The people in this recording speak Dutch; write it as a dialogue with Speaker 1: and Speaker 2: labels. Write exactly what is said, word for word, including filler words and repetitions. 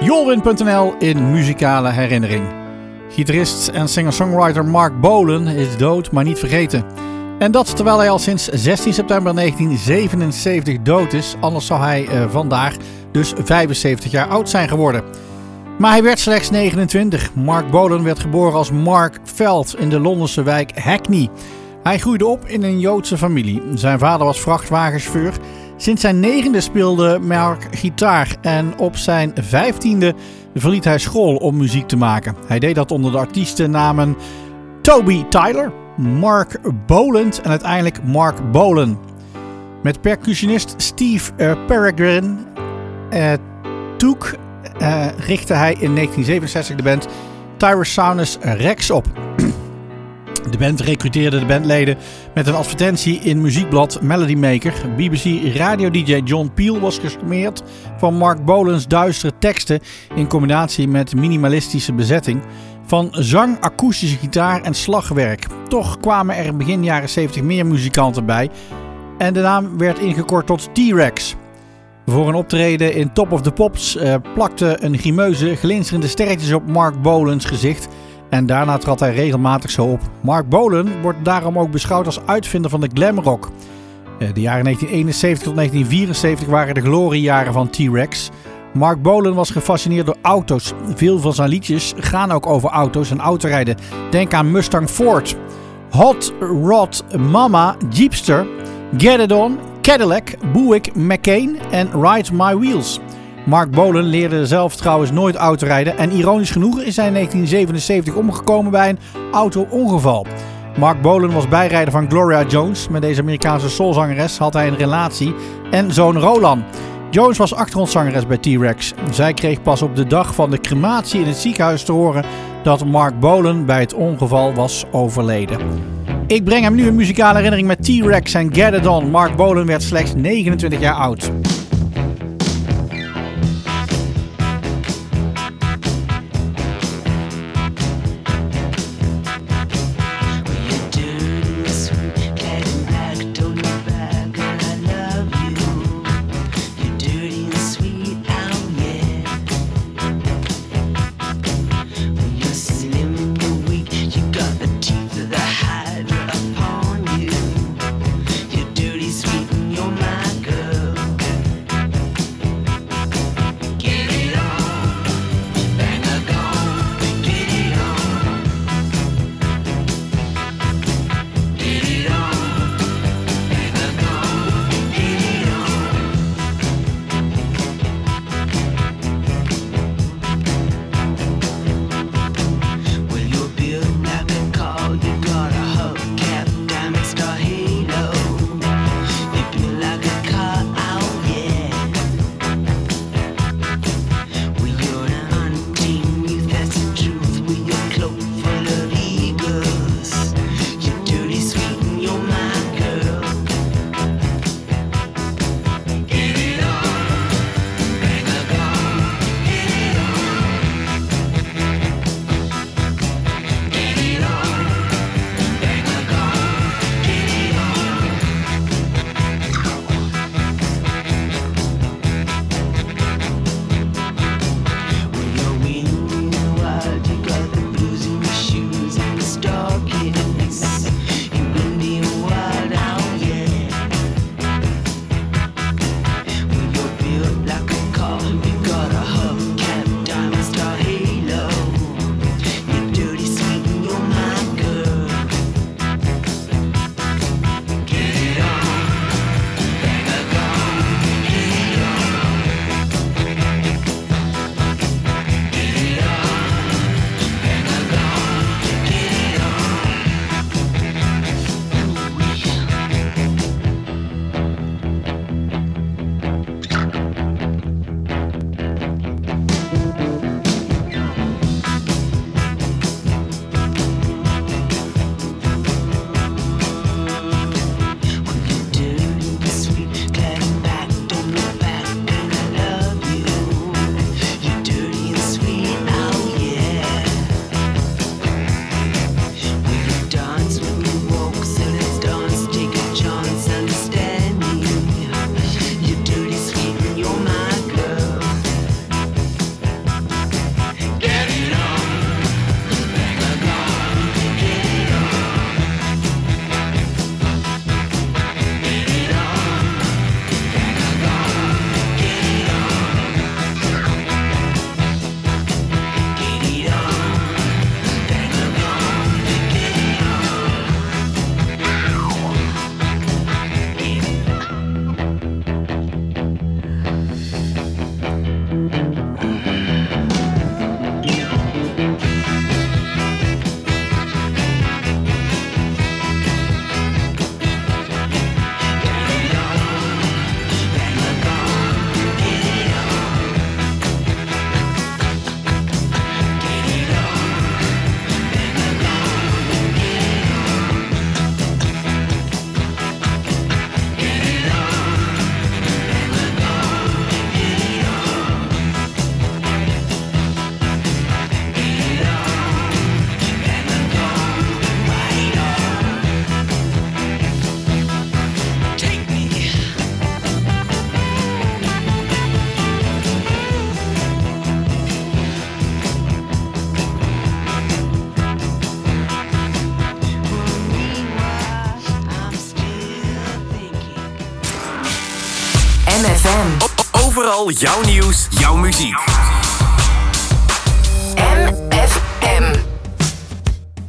Speaker 1: Jolwin punt n l in muzikale herinnering. Gitarist en singer-songwriter Marc Bolan is dood, maar niet vergeten. En dat terwijl hij al sinds zestien september negentien zevenenzeventig dood is. Anders zou hij uh, vandaag dus vijfenzeventig jaar oud zijn geworden. Maar hij werd slechts negenentwintig. Marc Bolan werd geboren als Mark Feld in de Londense wijk Hackney. Hij groeide op in een Joodse familie. Zijn vader was vrachtwagenchauffeur. Sinds zijn negende speelde Marc gitaar en op zijn vijftiende verliet hij school om muziek te maken. Hij deed dat onder de artiestennamen Toby Tyler, Marc Boland en uiteindelijk Marc Bolan. Met percussionist Steve uh, Peregrine uh, Took uh, richtte hij in negentien zevenenzestig de band Tyrannosaurus Rex op. De band recruteerde de bandleden met een advertentie in muziekblad Melody Maker. B B C radio-D J John Peel was gecharmeerd van Marc Bolan's duistere teksten in combinatie met minimalistische bezetting van zang, akoestische gitaar en slagwerk. Toch kwamen er begin jaren zeventig meer muzikanten bij en de naam werd ingekort tot T-Rex. Voor een optreden in Top of the Pops uh, plakte een grimeuze glinsterende sterretjes op Marc Bolan's gezicht. En daarna trad hij regelmatig zo op. Marc Bolan wordt daarom ook beschouwd als uitvinder van de glamrock. De jaren negentien eenenzeventig tot negentien vierenzeventig waren de gloriejaren van T-Rex. Marc Bolan was gefascineerd door auto's. Veel van zijn liedjes gaan ook over auto's en autorijden. Denk aan Mustang Ford, Hot Rod Mama, Jeepster, Get It On, Cadillac, Buick McCain en Ride My Wheels. Marc Bolan leerde zelf trouwens nooit autorijden en ironisch genoeg is hij in negentien zevenenzeventig omgekomen bij een auto-ongeval. Marc Bolan was bijrijder van Gloria Jones. Met deze Amerikaanse soulzangeres had hij een relatie en zoon Roland. Jones was achtergrondzangeres bij T-Rex. Zij kreeg pas op de dag van de crematie in het ziekenhuis te horen dat Marc Bolan bij het ongeval was overleden. Ik breng hem nu een muzikale herinnering met T-Rex en Get It On. Marc Bolan werd slechts negenentwintig jaar oud.
Speaker 2: You're dirty, sweet, and you're my girl. M F M.
Speaker 3: O- overal jouw nieuws, jouw muziek.